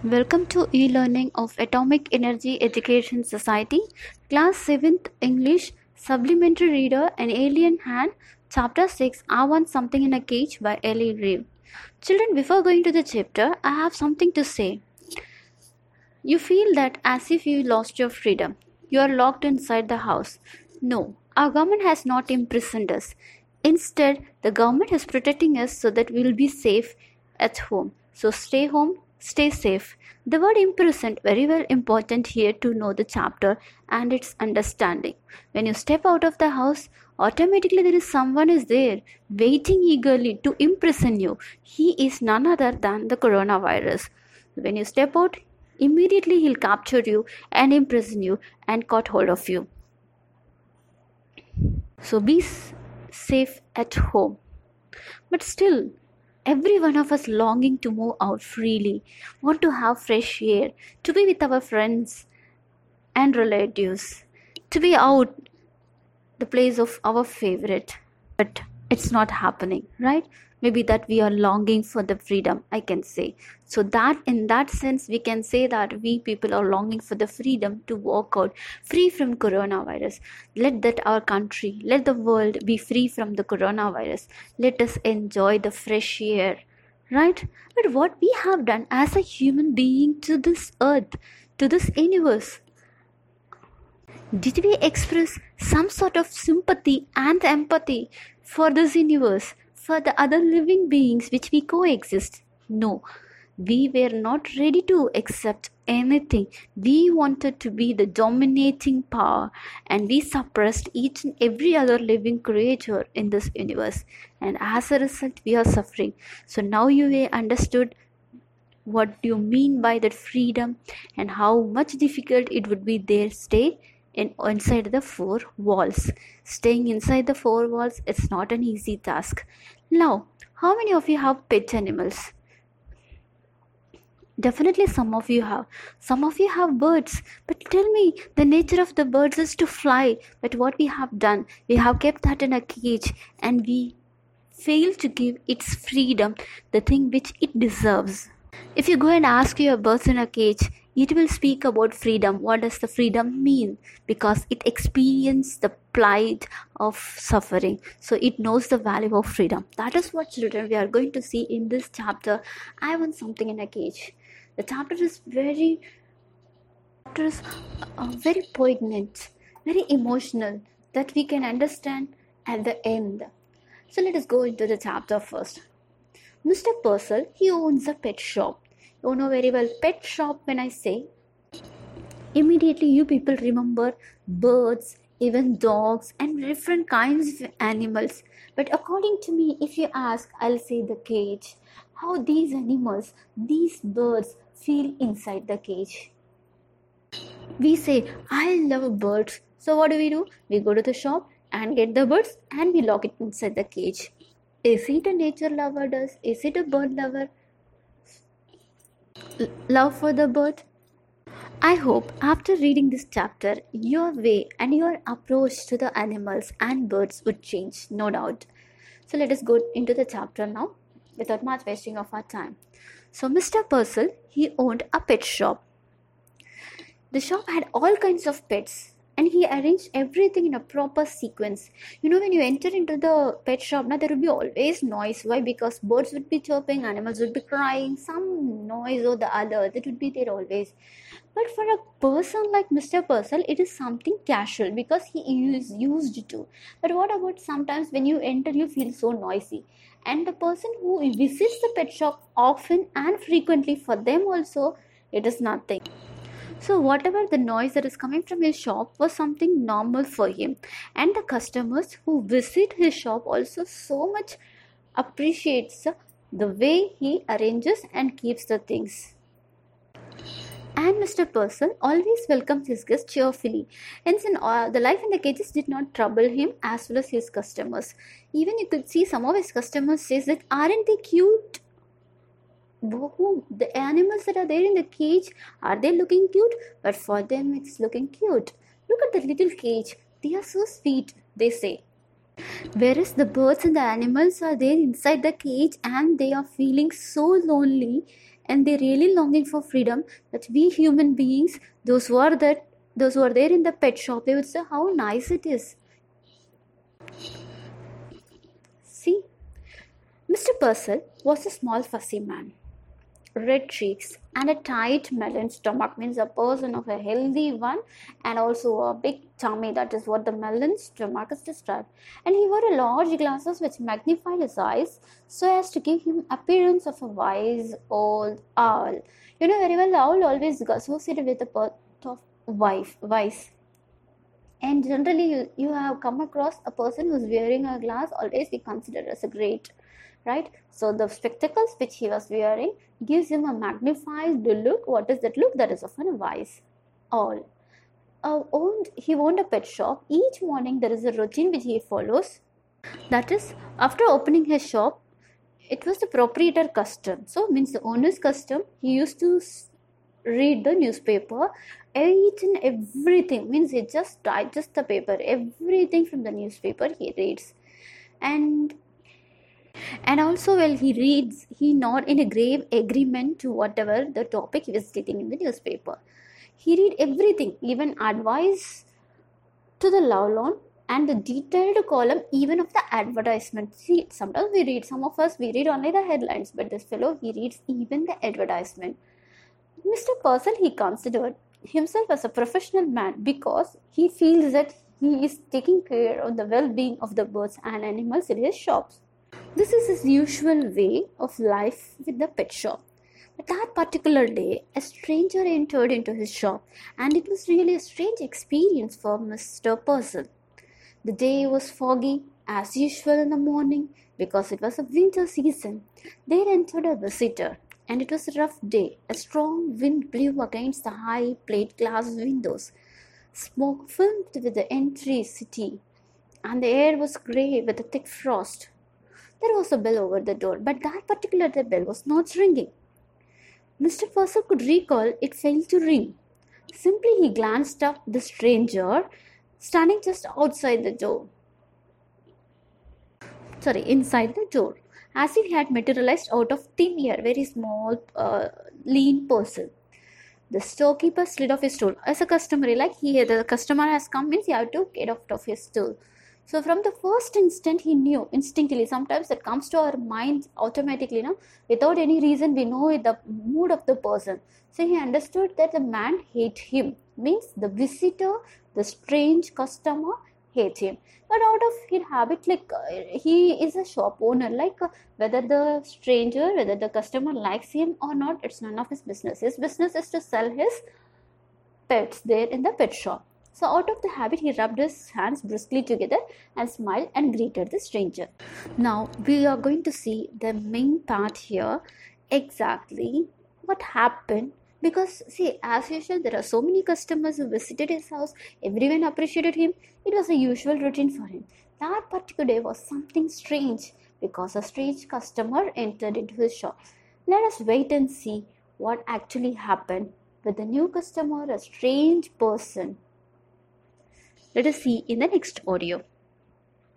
Welcome to e-learning of Atomic Energy Education Society, Class 7th English, Supplementary Reader, An Alien Hand, Chapter 6, I Want Something in a Cage by Ellie Reeve. Children, before going to the chapter, I have something to say. You feel that as if you lost your freedom. You are locked inside the house. No, our government has not imprisoned us. Instead, the government is protecting us so that we will be safe at home, stay safe. The word imprisoned very well important here to know the chapter and its understanding. When you step out of the house, automatically there is someone is there waiting eagerly to imprison you. He is none other than the coronavirus. When you step out, immediately he'll capture you and imprison you and caught hold of you. So be safe at home. But still, every one of us longing to move out freely, want to have fresh air, to be with our friends and relatives, to be out the place of our favorite. But it's not happening, right? Maybe that we are longing for the freedom, I can say. So that in that sense, we can say that we people are longing for the freedom to walk out free from coronavirus. Let that our country, let the world be free from the coronavirus. Let us enjoy the fresh air, right? But what we have done as a human being to this earth, to this universe, did we express some sort of sympathy and empathy for this universe, for the other living beings which we coexist? No, we were not ready to accept anything. We wanted to be the dominating power and we suppressed each and every other living creature in this universe. And as a result, we are suffering. So now you have understood what you mean by that freedom and how much difficult it would be there stay inside the four walls. Staying inside the four walls, it's not an easy task. Now, how many of you have pet animals? Definitely some of you have. Some of you have birds. But tell me, the nature of the birds is to fly. But what we have done, we have kept that in a cage and we fail to give its freedom, the thing which it deserves. If you go and ask your birds in a cage, it will speak about freedom. What does the freedom mean? Because it experienced the plight of suffering. So it knows the value of freedom. That is what, children, we are going to see in this chapter. I Want Something in a Cage. The chapter is very poignant, very emotional, that we can understand at the end. So let us go into the chapter first. Mr. Purcell, he owns a pet shop. You know very well, pet shop when I say, immediately you people remember birds, even dogs and different kinds of animals. But according to me, if you ask, I'll say the cage. How these animals, these birds feel inside the cage. We say, I love birds. So what do? We go to the shop and get the birds and we lock it inside the cage. Is it a nature lover does? Is it a bird lover? Love for the bird? I hope after reading this chapter, your way and your approach to the animals and birds would change, no doubt. So let us go into the chapter now without much wasting of our time. So Mr. Purcell, he owned a pet shop. The shop had all kinds of pets and he arranged everything in a proper sequence. You know, when you enter into the pet shop, now there will be always noise. Why? Because birds would be chirping, animals would be crying, some noise or the other, that would be there always. But for a person like Mr. Purcell, it is something casual because he is used to. But what about sometimes when you enter, you feel so noisy? And the person who visits the pet shop often and frequently, for them also, it is nothing. So whatever the noise that is coming from his shop was something normal for him. And the customers who visit his shop also so much appreciates the way he arranges and keeps the things. And Mr. Purcell always welcomes his guests cheerfully. Hence, the life in the cages did not trouble him as well as his customers. Even you could see some of his customers says that, aren't they cute? The animals that are there in the cage, are they looking cute? But for them it's looking cute. Look at the little cage, they are so sweet, they say. Whereas the birds and the animals are there inside the cage and they are feeling so lonely and they're really longing for freedom, that we human beings, those who are there in the pet shop, they would say how nice it is. See, Mr. Purcell was a small fussy man. Red cheeks and a tight melon stomach, means a person of a healthy one, and also a big tummy. That is what the melon stomach is described. And he wore a large glasses which magnified his eyes so as to give him appearance of a wise old owl. You know very well, owl always associated with the birth of wise. And generally you have come across a person who's wearing a glass always be considered as a great, right? So the spectacles which he was wearing gives him a magnified look. What is that look? That is of a wise owl. He owned a pet shop. Each morning there is a routine which he follows. That is, after opening his shop, it was the proprietor custom. So means the owner's custom. He used to read the newspaper. Each and everything, means he just digests the paper. Everything from the newspaper he reads. And also while he reads, he not in a grave agreement to whatever the topic he was stating in the newspaper. He read everything, even advice to the love loan and the detailed column even of the advertisement. See, sometimes some of us read only the headlines, but this fellow, he reads even the advertisement. Mr. Purcell, he considered himself as a professional man because he feels that he is taking care of the well-being of the birds and animals in his shops. This is his usual way of life with the pet shop. But that particular day, a stranger entered into his shop, and it was really a strange experience for Mr. Purcell. The day was foggy, as usual in the morning, because it was a winter season. There entered a visitor, and it was a rough day. A strong wind blew against the high plate glass windows. Smoke filled with the entry city, and the air was grey with a thick frost. There was a bell over the door, but that particular bell was not ringing. Mr. Purcell could recall it failed to ring. Simply he glanced up the stranger standing just inside the door, as if he had materialized out of thin air, very small, lean person. The storekeeper slid off his stool. As a customary, the customer has come, means he had to get off of his stool. So from the first instant, he knew instinctively. Sometimes it comes to our mind automatically, without any reason. We know the mood of the person. So he understood that the man hate him, means the visitor, the strange customer hate him. But out of his habit, he is a shop owner, whether the stranger, whether the customer likes him or not, it's none of his business. His business is to sell his pets there in the pet shop. So out of the habit, he rubbed his hands briskly together and smiled and greeted the stranger. Now we are going to see the main part here, exactly what happened. Because see, as usual, there are so many customers who visited his house. Everyone appreciated him. It was a usual routine for him. That particular day was something strange because a strange customer entered into his shop. Let us wait and see what actually happened with the new customer, a strange person. Let us see in the next audio.